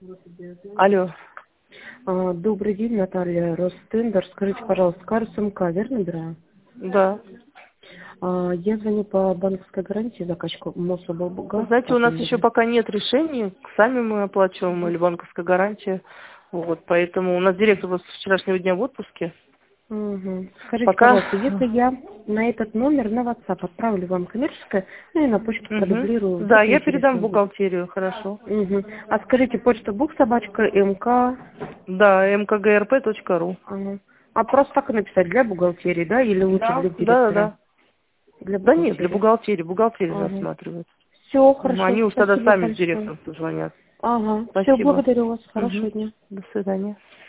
Алло. Добрый день, Наталья Ростендер. Скажите, пожалуйста, карту СМК, верно набираю? Да. Я звоню по банковской гарантии заказчику Мособлгаз. Знаете, у нас еще пока нет решений. Сами мы оплачиваем или банковская гарантия. Вот, поэтому у нас директор вот с вчерашнего дня в отпуске. Угу. Скажите, Пока. пожалуйста, если я на этот номер на WhatsApp отправлю вам коммерческое, ну и на почту продублирую, Да, вдруг я передам в интересно будет. бухгалтерию, хорошо. Угу. А скажите, почта буксобачка МК. Да, mkgrp.ru. Ага. А просто так и написать для бухгалтерии, да, или лучше Да, для да, директора? да. Для Да нет, для бухгалтерии. бухгалтерии. Бухгалтерия Ага. рассматривает. Все, Они хорошо. уж тогда Спасибо сами с большое. директором позвонят. Ага. Все, Спасибо. благодарю вас. Хорошего дня. До свидания.